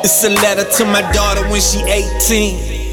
It's a letter to my daughter when she 18.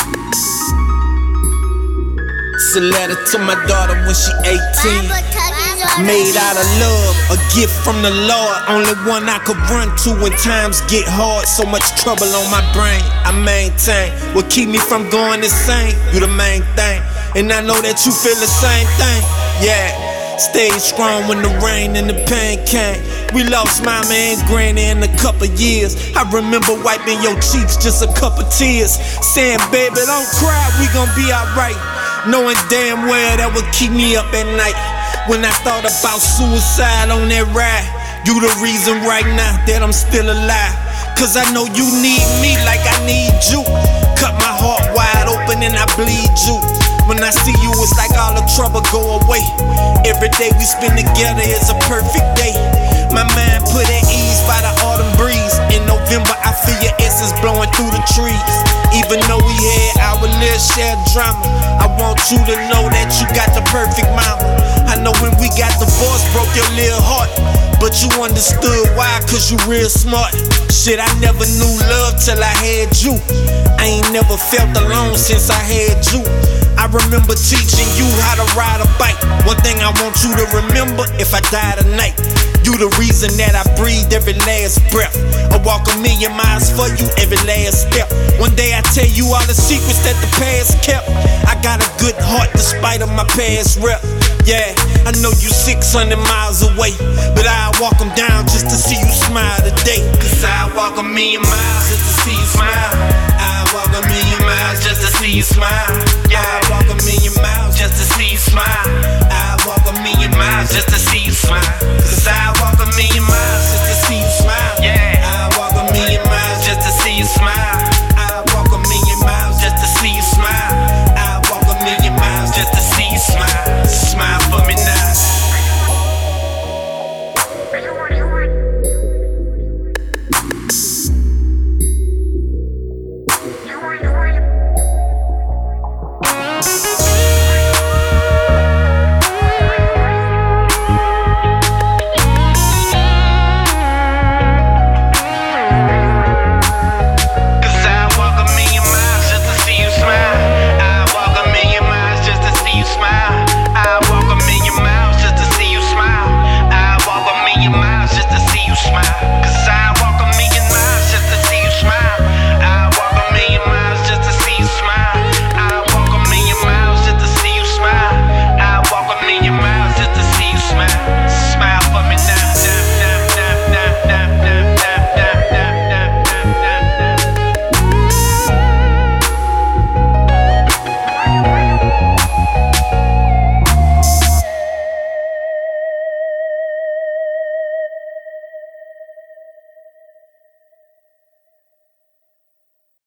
It's a letter to my daughter when she 18. Made out of love, a gift from the Lord. Only one I could run to when times get hard. So much trouble on my brain, I maintain what keep me from going insane. You the main thing, and I know that you feel the same thing. Yeah, stayed strong when the rain and the pain came. We lost mama and granny in a couple years. I remember wiping your cheeks, just a couple tears, saying, baby, don't cry, we gon' be alright. Knowing damn well that would keep me up at night. When I thought about suicide on that ride, you the reason right now that I'm still alive. Cause I know you need me like I need you. Cut my heart wide open and I bleed you. When I see you, it's like all the trouble go away. Every day we spend together is a perfect day. My mind put at ease by the autumn breeze. In November, I feel your essence blowing through the trees. Even though we had our little shared drama, I want you to know that you got the perfect mama. I know when we got divorced, broke your little heart, but you understood why, cause you real smart. Shit, I never knew love till I had you. I ain't never felt alone since I had you. I remember teaching you how to ride a bike. One thing I want you to remember, if I die tonight, you the reason that I breathe every last breath. I walk 1,000,000 miles for you every last step. One day I tell you all the secrets that the past kept. I got a good heart despite of my past rep. Yeah, I know you 600 miles away, but I walk them down just to see you smile today. Cause I walk 1,000,000 miles just to see you smile. I walk 1,000,000 miles just to see you smile.